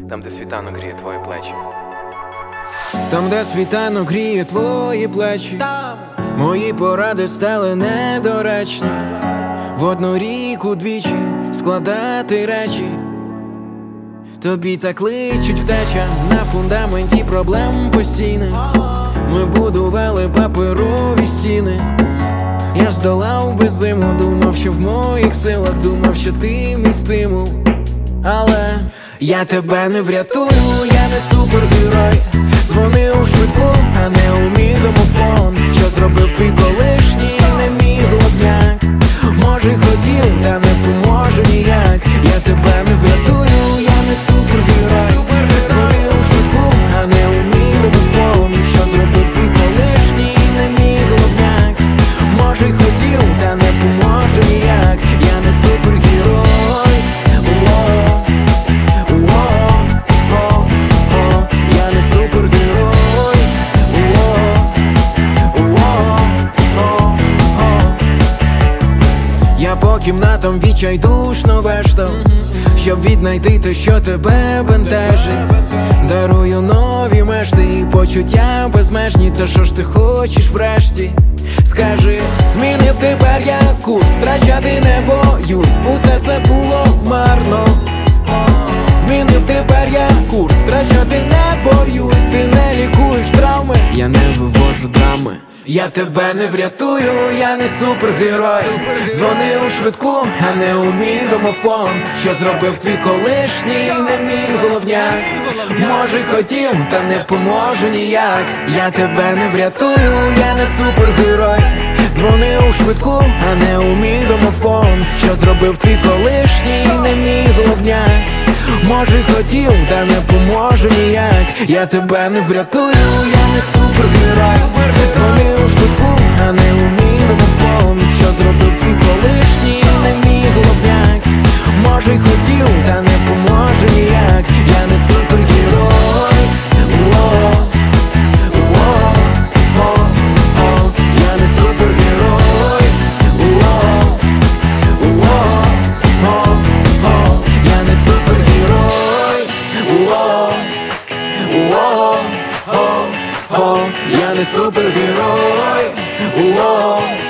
Там, де світанок гріє твої плечі. Там, де світанок гріє твої плечі, мої поради стали недоречні. В одну ріку двічі складати речі. Тобі так личить втеча на фундаменті проблем постійних. Ми будували паперові стіни. Я здолав би зиму, думав, що в моїх силах, думав, що ти мій стимул. Але я тебе не врятую, я не супергерой. Дзвони у швидку, а не у мій домофон. Що зробив твій колишній, не мій головняк. Може хотів, та не поможе ніяк. Я тебе не врятую, я не супергерой. Дзвони у швидку, а не у мій домофон. Що зробив твій колишній, не мій головняк. Може хотів, та не поможе ніяк. Я не супергерой. Я не супергерой. Я по кімнатам відчайдушно вештав, щоб віднайти те, що тебе бентежить. Дарую нові мешти і почуття безмежні. Та що ж ти хочеш врешті? Скажи, змінив тепер я курс, втрачати не боюсь, усе це було марно. Змінив тепер я курс, втрачати не боюсь. Ти не лікуєш травми, я не вивожу драми. Я тебе не врятую, я не супергерой. Дзвони у швидку, а не у мій домофон. Що зробив твій колишній, не мій головняк. Може хотів, та не поможу ніяк. Я тебе не врятую, я не супергерой. Дзвони у швидку, а не у мій домофон. Що зробив твій колишній, не мій головняк. Може хотів, та не поможу ніяк. Я тебе не врятую, я не супергерой. Дзвони у швидку, а не у мій домофон. Що зробив твій колишній, не мій головняк. Може хотів, та не поможе ніяк. Я не супергерой. Я не супергерой. Я не супергерой. Я не супергерой.